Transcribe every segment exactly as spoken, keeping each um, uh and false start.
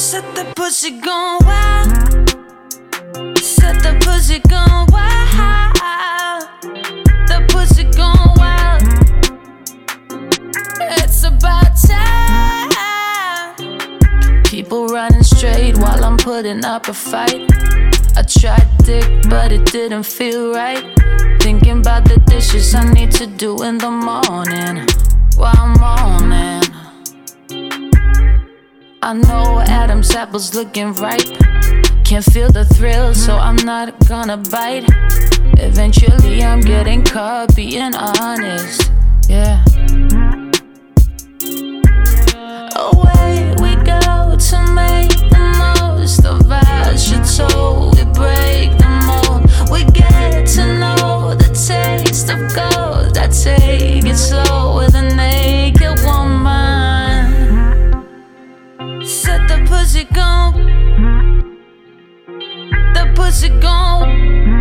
Set the pussy gone wild. Set the pussy gone wild. The pussy gone wild. It's about time. People running straight while I'm putting up a fight. I tried dick, but it didn't feel right. Thinking about the dishes I need to do in the morning while I'm mourning. I know Adam's apple's looking ripe. Can't feel the thrill, so I'm not gonna bite. Eventually I'm getting caught being honest. Yeah. Away we go to make the most of our shit, so we break the mold. We get to know the taste of gold. I take it slow with a naked woman. Set the pussy gone. The pussy gone.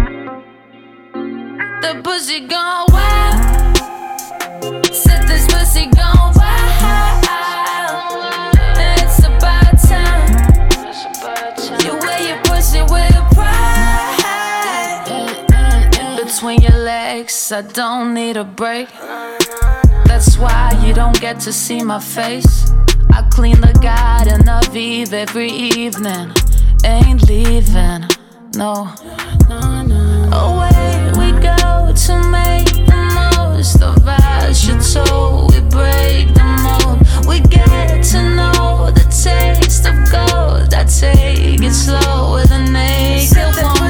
The pussy gone wild. Set this pussy gone wild. It's about time. You wear your pussy with pride. Between your legs, I don't need a break. That's why you don't get to see my face. I clean the garden of Eve every evening. Ain't leaving, no. Away we go to make the most of our shit, so we break the mold. We get to know the taste of gold. I take it slow with a naked woman.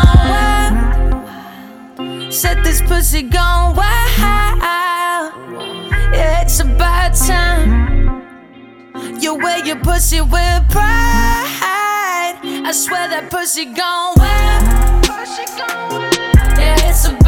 Set this pussy gone wild. Yeah, it's about time. You wear your pussy with pride. I swear that pussy gone wild. Yeah, it's about